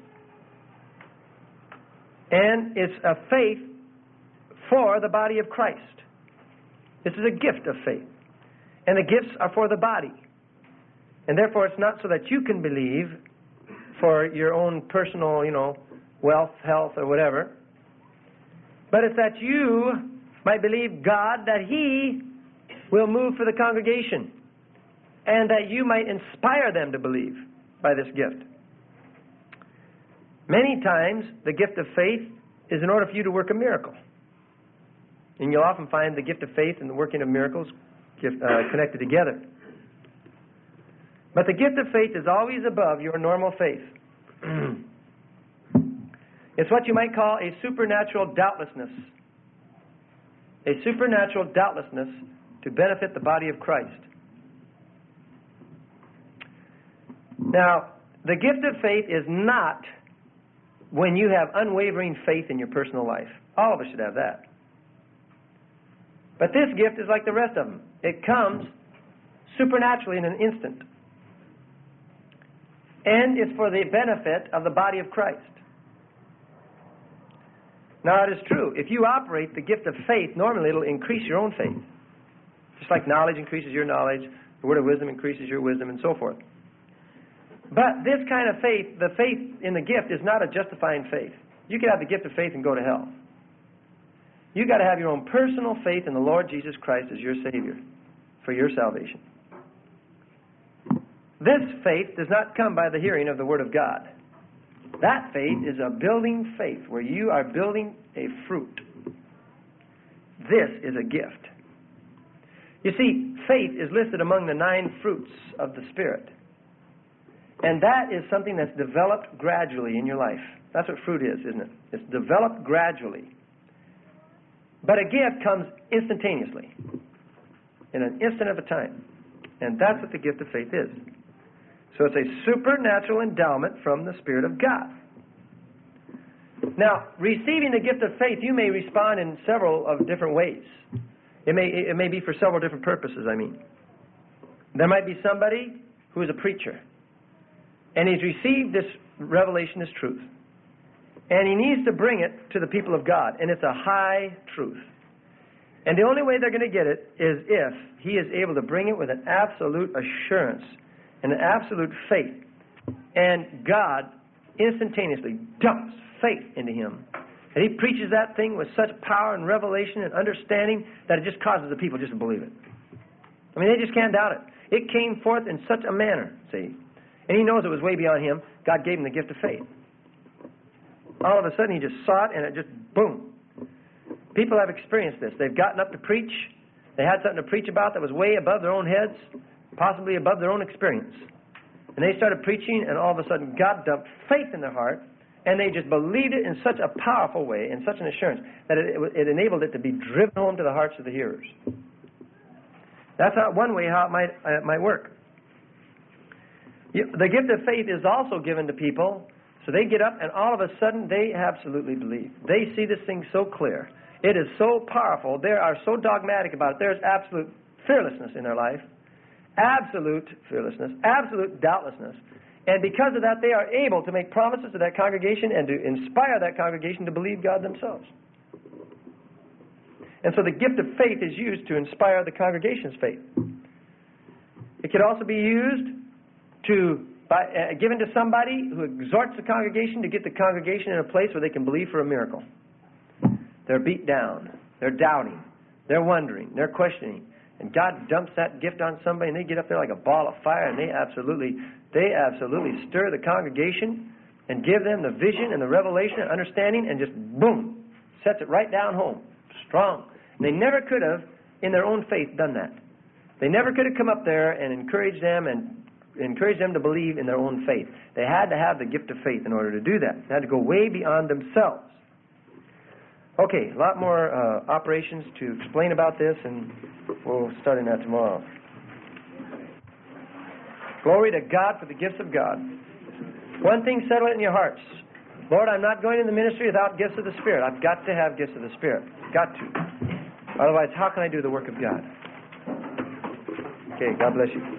And it's a faith for the body of Christ. This is a gift of faith. And the gifts are for the body. And therefore it's not so that you can believe for your own personal, you know, wealth, health, or whatever. But it's that you might believe God that He will move for the congregation. And that you might inspire them to believe by this gift. Many times, the gift of faith is in order for you to work a miracle. And you'll often find the gift of faith and the working of miracles gift, uh, connected together. But the gift of faith is always above your normal faith. It's what you might call a supernatural doubtlessness. A supernatural doubtlessness to benefit the body of Christ. Now, the gift of faith is not when you have unwavering faith in your personal life. All of us should have that. But this gift is like the rest of them. It comes supernaturally in an instant. And it's for the benefit of the body of Christ. Now, it is true. If you operate the gift of faith, normally it'll increase your own faith. Just like knowledge increases your knowledge, the word of wisdom increases your wisdom, and so forth. But this kind of faith, the faith in the gift, is not a justifying faith. You can have the gift of faith and go to hell. You've got to have your own personal faith in the Lord Jesus Christ as your Savior for your salvation. This faith does not come by the hearing of the Word of God. That faith is a building faith where you are building a fruit. This is a gift. You see, faith is listed among the nine fruits of the Spirit. And that is something that's developed gradually in your life. That's what fruit is, isn't it? It's developed gradually. But a gift comes instantaneously, in an instant of a time. And that's what the gift of faith is. So it's a supernatural endowment from the Spirit of God. Now, receiving the gift of faith, you may respond in several of different ways. It may, it may be for several different purposes, I mean. There might be somebody who is a preacher. And he's received this revelation, this truth. And he needs to bring it to the people of God. And it's a high truth. And the only way they're going to get it is if he is able to bring it with an absolute assurance and an absolute faith. And God instantaneously dumps faith into him. And he preaches that thing with such power and revelation and understanding that it just causes the people just to believe it. I mean, they just can't doubt it. It came forth in such a manner, see. And he knows it was way beyond him. God gave him the gift of faith. All of a sudden, he just saw it, and it just, boom. People have experienced this. They've gotten up to preach. They had something to preach about that was way above their own heads, possibly above their own experience. And they started preaching, and all of a sudden, God dumped faith in their heart, and they just believed it in such a powerful way, in such an assurance, that it, it, it enabled it to be driven home to the hearts of the hearers. That's how, one way how it might, uh, it might work. The gift of faith is also given to people, so they get up and all of a sudden they absolutely believe. They see this thing so clear. It is so powerful. They are so dogmatic about it. There's absolute fearlessness in their life. Absolute fearlessness. Absolute doubtlessness. And because of that, they are able to make promises to that congregation and to inspire that congregation to believe God themselves. And so the gift of faith is used to inspire the congregation's faith. It could also be used to by, uh, given to somebody who exhorts the congregation to get the congregation in a place where they can believe for a miracle. They're beat down. They're doubting. They're wondering. They're questioning. And God dumps that gift on somebody, and they get up there like a ball of fire, and they absolutely, they absolutely stir the congregation and give them the vision and the revelation and understanding, and just boom, sets it right down home, strong. And they never could have, in their own faith, done that. They never could have come up there and encouraged them and encourage them to believe in their own faith. They had to have the gift of faith in order to do that. They had to go way beyond themselves. Okay, a lot more uh, operations to explain about this, and we'll start in that tomorrow. Glory to God for the gifts of God. One thing, settle it in your hearts. Lord, I'm not going in the ministry without gifts of the Spirit. I've got to have gifts of the Spirit. Got to. Otherwise, how can I do the work of God? Okay, God bless you.